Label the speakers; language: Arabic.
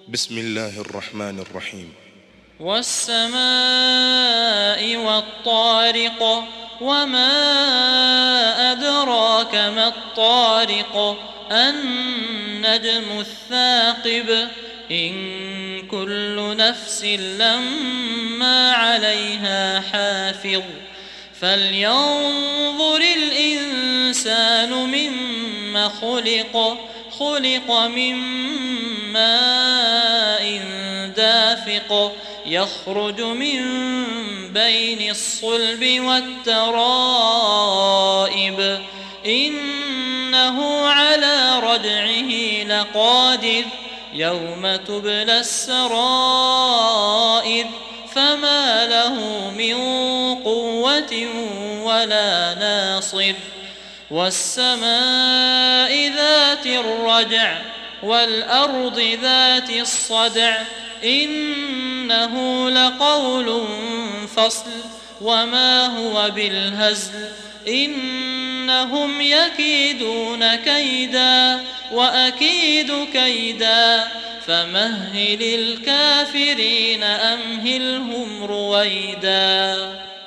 Speaker 1: بسم الله الرحمن الرحيم.
Speaker 2: والسماء والطارق وما أدراك ما الطارق النجم الثاقب إن كل نفس لما عليها حافظ فلينظر الإنسان مما خلق من ماء دافق يخرج من بين الصلب والترائب إنه على رجعه لقادر يوم تبلى السرائر فما له من قوة ولا ناصر والسماء ذات الرجع والأرض ذات الصدع إنه لقول فصل وما هو بالهزل إنهم يكيدون كيدا وأكيد كيدا فمهل الكافرين أمهلهم رويدا.